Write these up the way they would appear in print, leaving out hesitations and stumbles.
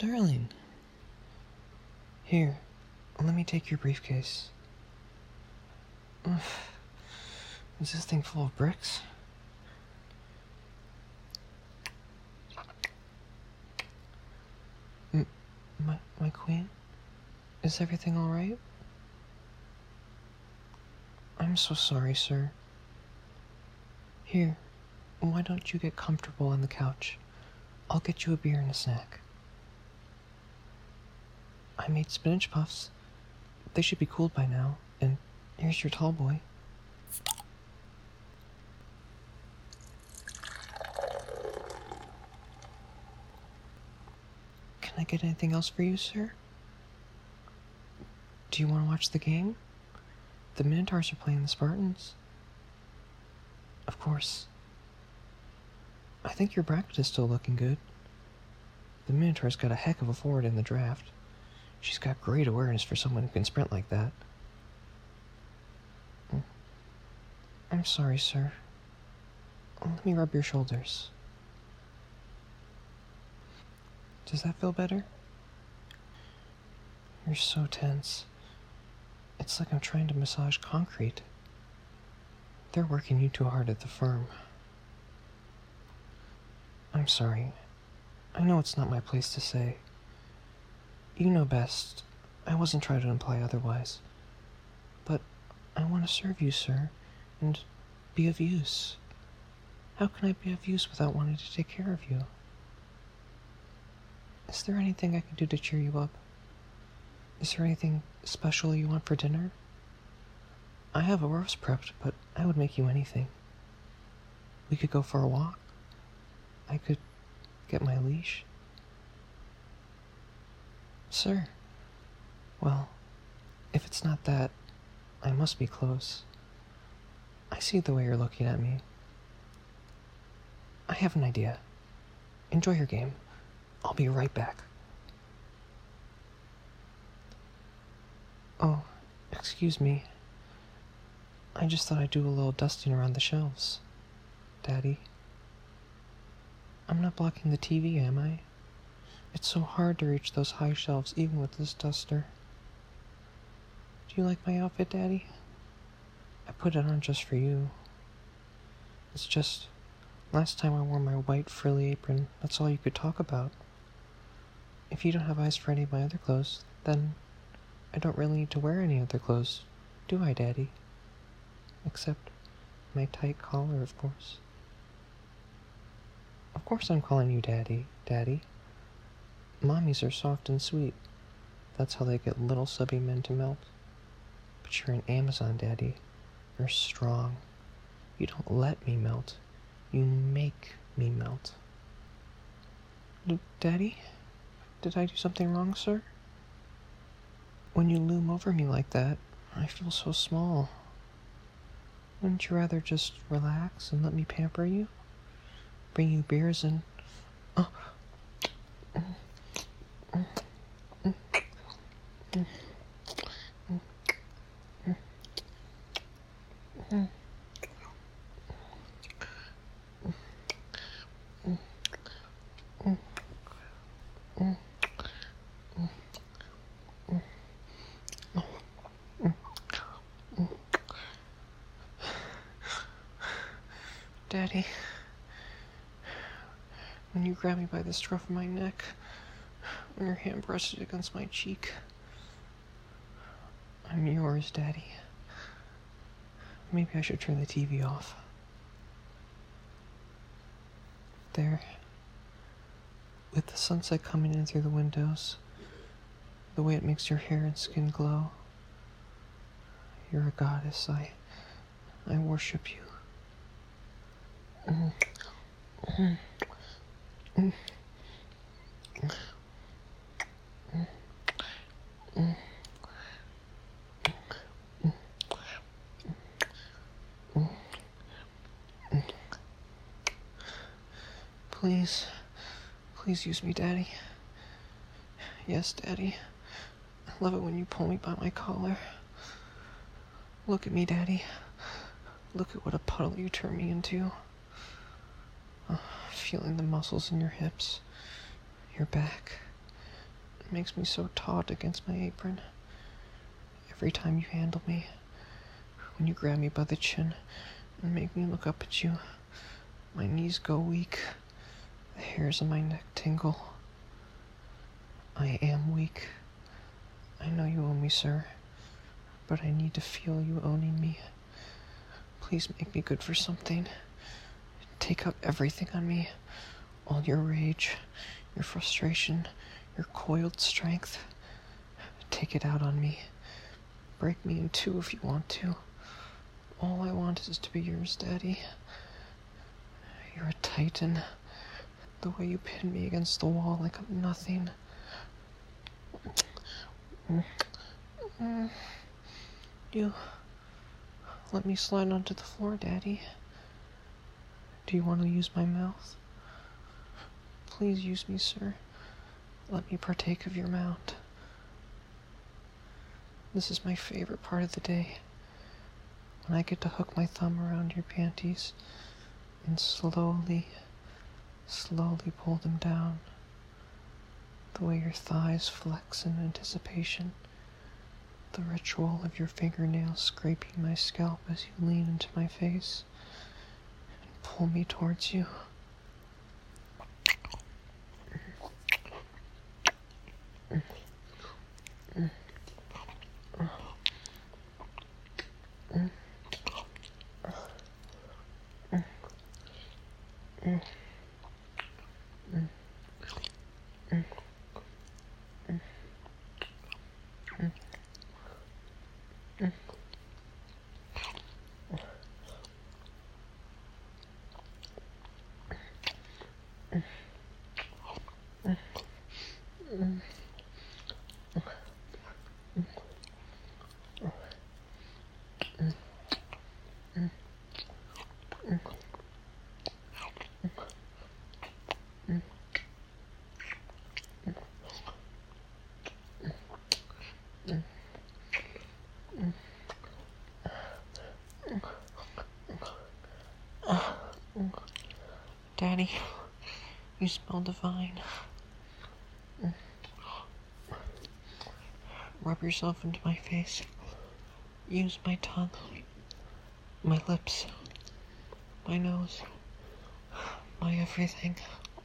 Darling. Here, let me take your briefcase. Is this thing full of bricks? My queen? Is everything all right? I'm so sorry, sir. Here, why don't you get comfortable on the couch? I'll get you a beer and a snack. I made spinach puffs. They should be cooled by now. And here's your tall boy. Can I get anything else for you, sir? Do you want to watch the game? The Minotaurs are playing the Spartans. Of course. I think your bracket is still looking good. The Minotaur's got a heck of a forward in the draft. She's got great awareness for someone who can sprint like that. I'm sorry, sir. Let me rub your shoulders. Does that feel better? You're so tense. It's like I'm trying to massage concrete. They're working you too hard at the firm. I'm sorry. I know it's not my place to say. You know best. I wasn't trying to imply otherwise. But I want to serve you, sir, and be of use. How can I be of use without wanting to take care of you? Is there anything I can do to cheer you up? Is there anything special you want for dinner? I have a roast prepped, but I would make you anything. We could go for a walk. I could get my leash. Sir. Well, if it's not that, I must be close. I see the way you're looking at me. I have an idea. Enjoy your game. I'll be right back. Oh, excuse me. I just thought I'd do a little dusting around the shelves, Daddy. I'm not blocking the TV, am I? It's so hard to reach those high shelves even with this duster. Do you like my outfit, Daddy? I put it on just for you. It's just, last time I wore my white frilly apron, that's all you could talk about. If you don't have eyes for any of my other clothes, then I don't really need to wear any other clothes, do I, Daddy? Except my tight collar, of course. Of course I'm calling you Daddy, Daddy. Mommies are soft and sweet. That's how they get little subby men to melt. But you're an Amazon, Daddy. You're strong. You don't let me melt. You make me melt. Daddy? Did I do something wrong, sir? When you loom over me like that, I feel so small. Wouldn't you rather just relax and let me pamper you? Bring you beers and... Oh. Daddy, when you grabbed me by the scruff of my neck, when your hand brushed against my cheek, I'm yours, Daddy. Maybe I should turn the TV off. There, with the sunset coming in through the windows, the way it makes your hair and skin glow, you're a goddess. I worship you. Please use me, Daddy. Yes, Daddy. I love it when you pull me by my collar. Look at me, Daddy. Look at what a puddle you turn me into. Feeling the muscles in your hips, your back, makes me so taut against my apron. Every time you handle me, when you grab me by the chin and make me look up at you, my knees go weak, the hairs on my neck tingle. I am weak. I know you own me, sir, but I need to feel you owning me. Please make me good for something. Take out everything on me, all your rage, your frustration, your coiled strength. Take it out on me. Break me in two if you want to. All I want is to be yours, Daddy. You're a titan. The way you pin me against the wall like I'm nothing. You let me slide onto the floor, Daddy. Do you want to use my mouth? Please use me, sir. Let me partake of your mount. This is my favorite part of the day. When I get to hook my thumb around your panties and slowly pull them down. The way your thighs flex in anticipation. The ritual of your fingernails scraping my scalp as you lean into my face and pull me towards you. Daddy, you smell divine. Rub yourself into my face. Use my tongue, my lips, my nose, my everything.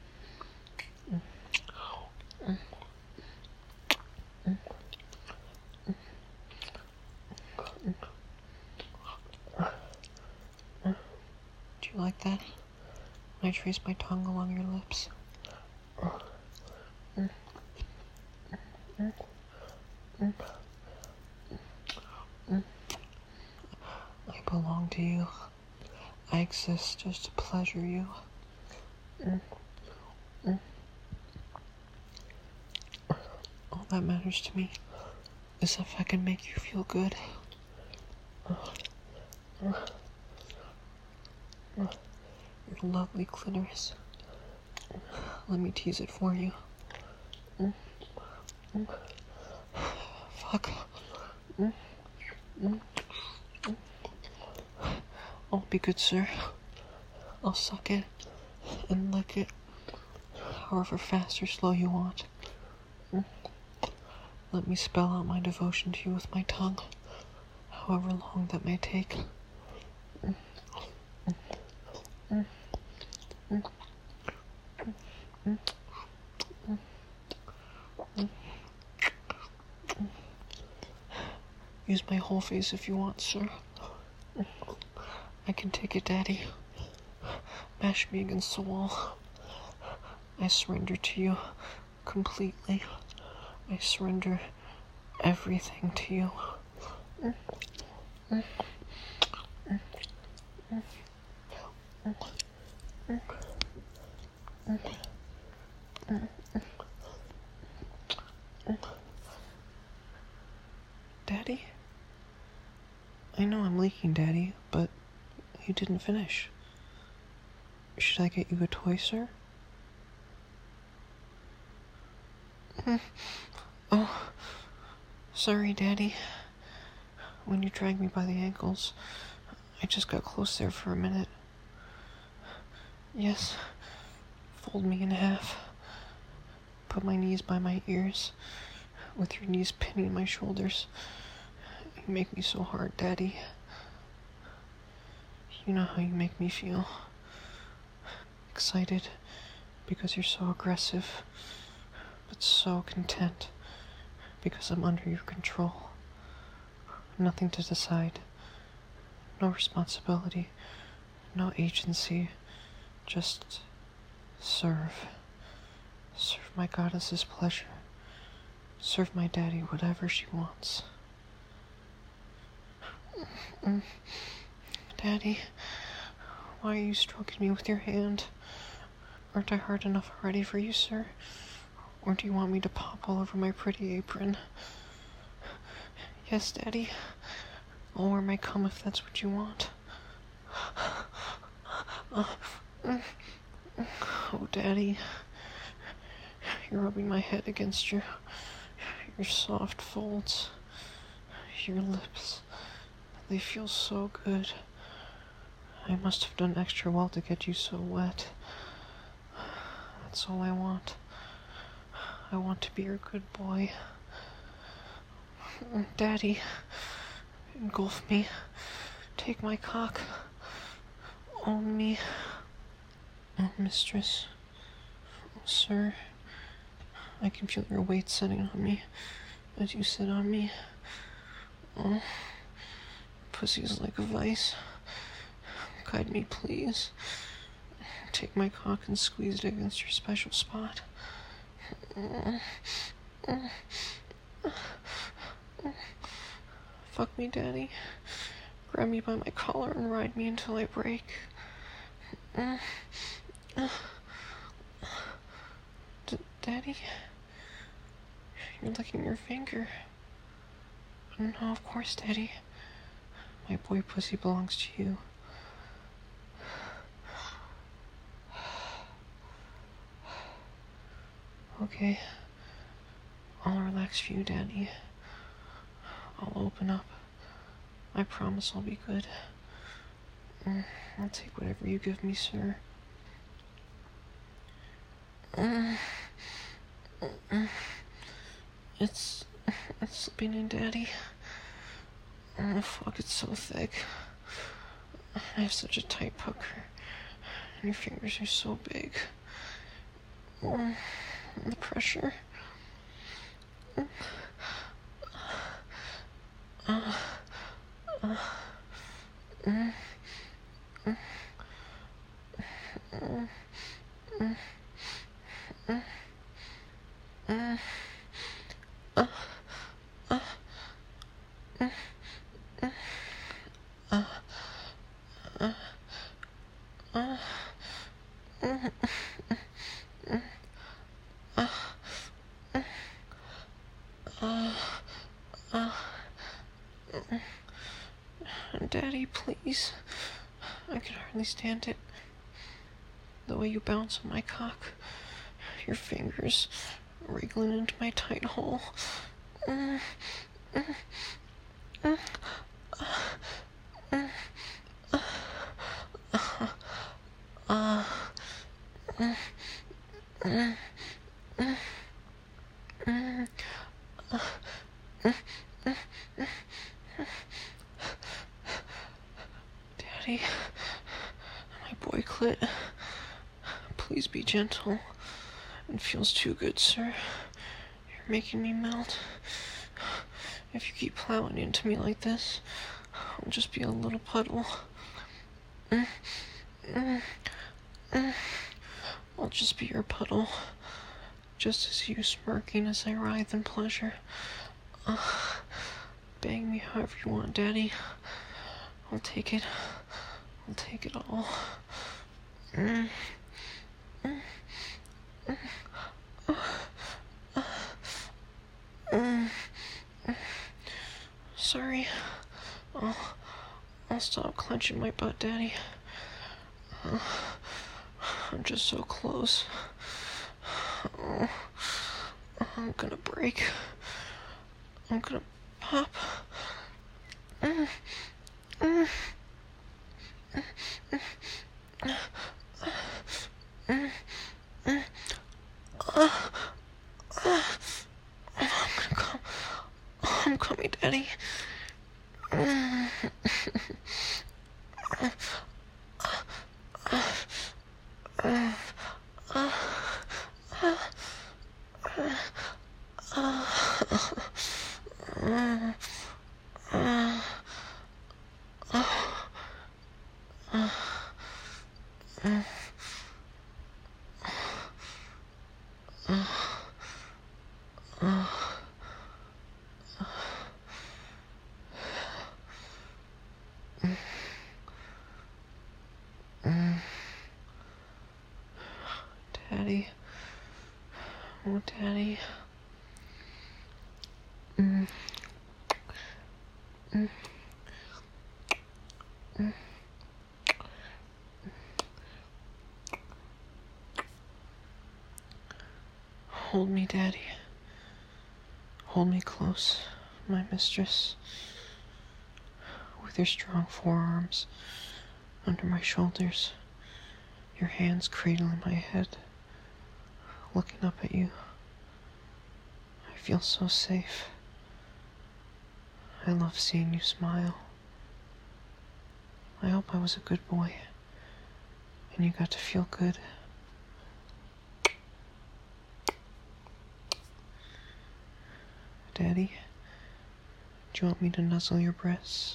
Do you like that? When I trace my tongue along your lips. I belong to you. I exist just to pleasure you. All that matters to me is if I can make you feel good. Your lovely clitoris. Let me tease it for you. Fuck. I'll be good, sir. I'll suck it and lick it, however fast or slow you want. Let me spell out my devotion to you with my tongue, however long that may take. Use my whole face if you want, sir. I can take it, Daddy. Mash me against the wall. I surrender to you completely. I surrender everything to you. Daddy? I know I'm leaking, Daddy, but you didn't finish. Should I get you a toy, sir? Oh, sorry, Daddy. When you dragged me by the ankles, I just got close there for a minute. Yes, fold me in half. Put my knees by my ears, with your knees pinning my shoulders. You make me so hard, Daddy. You know how you make me feel. Excited because you're so aggressive, but so content because I'm under your control. Nothing to decide, no responsibility, no agency, just serve. Serve my goddess's pleasure. Serve my daddy whatever she wants. Daddy, why are you stroking me with your hand? Aren't I hard enough already for you, sir? Or do you want me to pop all over my pretty apron? Yes, Daddy. I'll wear my cum if that's what you want. Oh, Daddy. You're rubbing my head against your soft folds. Your lips. They feel so good. I must have done extra well to get you so wet. That's all I want. I want to be your good boy. Daddy, engulf me. Take my cock. Own me. Oh, mistress. Oh, sir. I can feel your weight setting on me as you sit on me. Oh, pussy's like a vice. Guide me, please. Take my cock and squeeze it against your special spot. Fuck me, Daddy. Grab me by my collar and ride me until I break. Daddy? You're licking your finger. No, of course, Daddy. My boy pussy belongs to you. Okay. I'll relax for you, Daddy. I'll open up. I promise I'll be good. I'll take whatever you give me, sir. It's slipping in, Daddy. Oh, fuck, it's so thick. I have such a tight pucker. And your fingers are so big. The pressure. Daddy, please. I can hardly stand it. The way you bounce on my cock. Your fingers wriggling into my tight hole. Daddy, my boy clit. Please be gentle. It feels too good, sir. You're making me melt. If you keep plowing into me like this, I'll just be a little puddle. I'll just be your puddle. Just as you smirking as I writhe in pleasure. Bang me however you want, Daddy. I'll take it. I'll take it all. Sorry. I'll stop clenching my butt, Daddy. I'm just so close. I'm gonna break. I'm gonna pop. Daddy. Daddy. Oh, Daddy. Hold me, Daddy. Hold me close, my mistress. With your strong forearms under my shoulders, your hands cradling my head, looking up at you. I feel so safe. I love seeing you smile. I hope I was a good boy, and you got to feel good. Daddy, do you want me to nuzzle your breasts?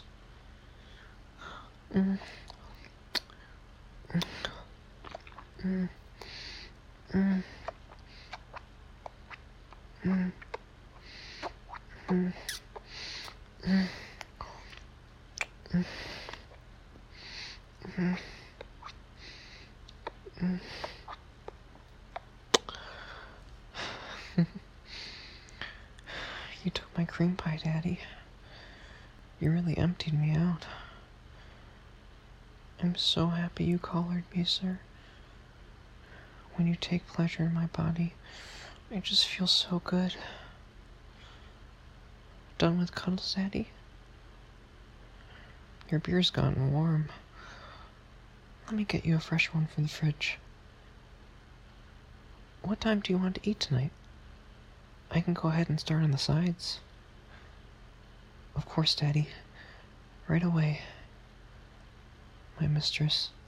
You took my cream pie, Daddy. You really emptied me out. I'm so happy you collared me, sir. When you take pleasure in my body, I just feel so good. Done with cuddles, Daddy? Your beer's gotten warm. Let me get you a fresh one from the fridge. What time do you want to eat tonight? I can go ahead and start on the sides. Of course, Daddy. Right away. My mistress.